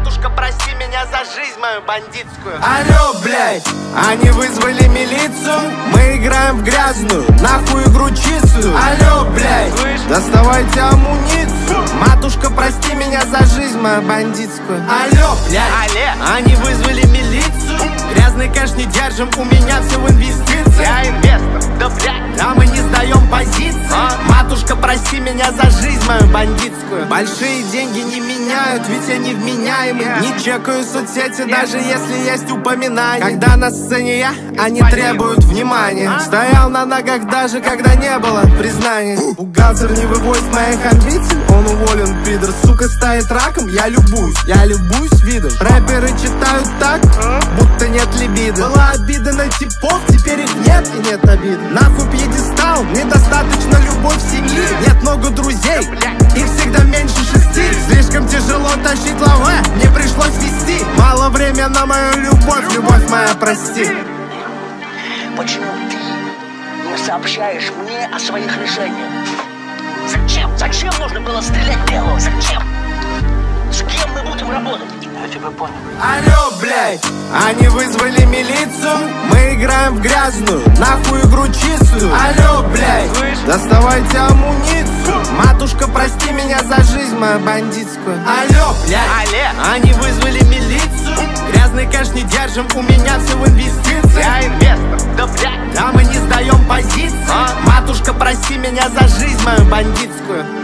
Матушка, прости меня за жизнь мою бандитскую. Алло, блядь, они вызвали милицию. Мы играем в грязную, нахуй игру чистую. Алло, блядь, доставайте амуницию. Матушка, прости меня за жизнь мою бандитскую. Алло, блядь, они вызвали милицию. Грязный кэш не держим, у меня все в инвестициях. Я инвестор, да блядь. Да мы не сдаем позиции. Матушка, прости меня за жизнь мою бандитскую. Большие деньги не меняют, ведь я невменяемый. Не чекаю соцсети, даже если есть упоминания. Когда на сцене я, они требуют внимания. Стоял на ногах даже когда не было признаний. Бухгалтер не выводит моих амбиций, он уволен, пидор. Сука стоит раком, я любуюсь видом. Рэперы читают так, будто нет либидо. Была обида на типов, теперь их нет и нет обиды. Нахуй пьедестал, недостаточно любовь семьи. Нет много друзей, их всегда меньше 6. Слишком тяжело тащить лаве, мне пришлось вести. Мало время на мою любовь, любовь моя, прости. Почему ты не сообщаешь мне о своих решениях? Зачем? Зачем нужно было стрелять белого? Зачем? С кем мы будем работать? Я тебя понял. Алло, блядь, они вызвали милицию. Мы играем в грязную, нахуй игру чистую. Алло, блядь, доставайте амуницию. Матушка, прости меня за жизнь мою бандитскую. Алло, блядь, они вызвали милицию. Грязный кэш не держим, у меня все в инвестициях. Я инвестор, да блядь. Да мы не сдаем позиции. Матушка, прости меня за жизнь мою бандитскую.